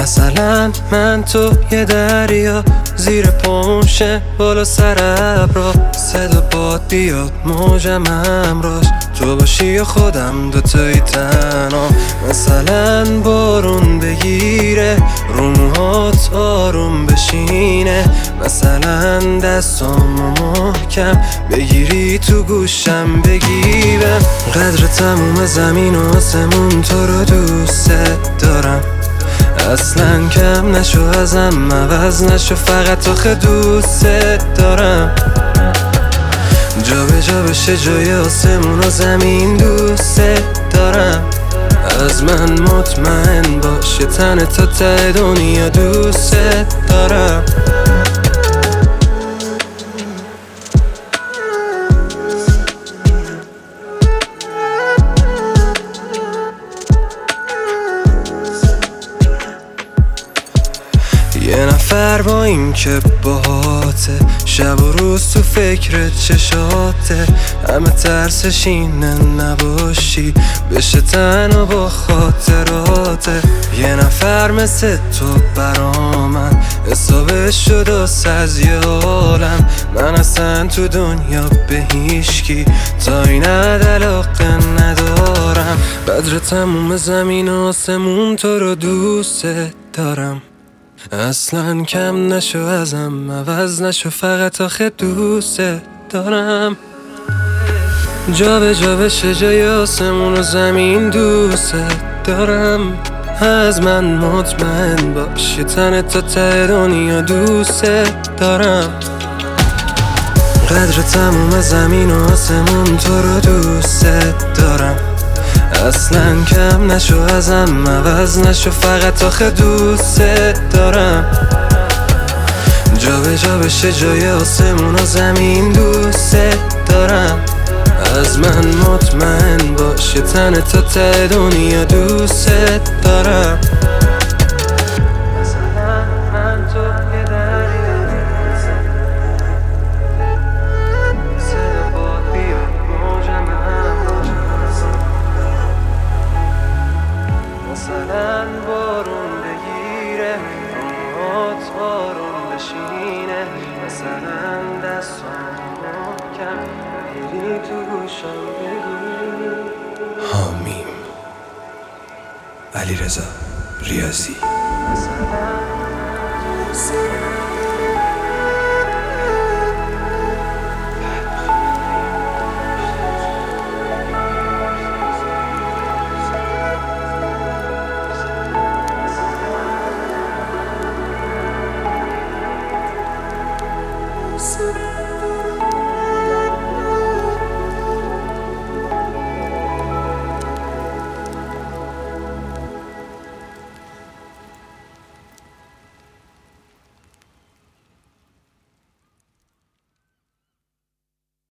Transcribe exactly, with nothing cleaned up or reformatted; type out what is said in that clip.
مثلا من تو یه دریا زیر پاموشه بالا سر ابرا، صدا باد بیاد موجم همراش، تو باشی یا خودم دوتایی تنها. مثلا بارون بگیره رو موهات آروم بشینه، مثلا دستامو محکم بگیری تو گوشم بگیرم. قدر تموم زمین و آسمون تو رو دوست دارم، اصلا کم نشو ازم عوض نشو، فقط آخه دوست دارم. جا به جا بشه جای آسمون و زمین دوست دارم، از من مطمئن باش یه تن تا ته دنیا دوست دارم. یه نفر با این که باهاته، شب و روز تو فکر چشاته، همه ترسش اینه نباشی بشه تنها با خاطراته. یه نفر مثل تو برا من حسابش شد از یه عالم، من اصلا تو دنیا به هیچکی تا این حد علاقه ندارم. قدر تموم زمین و آسمون تو رو دوست دارم، اصلا کم نشو ازم عوض نشو، فقط آخه دوست دارم. جا به جا بشه جای آسمون و زمین دوست دارم، از من مطمئن باش یه تن تا ته دنیا دوست دارم. قدر تموم زمین و آسمون تو رو دوست دارم، اصلا کم نشو ازم عوض نشو، فقط آخه دوست دارم. جا به جا بشه جای آسمون و زمین دوست دارم، از من مطمئن باش یه تن تا ته دنیا دوست دارم. مثلا من تو یه دریا صدا باد بیاد موجم همراش، مثلا بارون بگیره رومات آروم بشینه، مثلا دستام محکم بگیری تو گوشم بگیری. حامیم علیرضا ریاضی. مثلا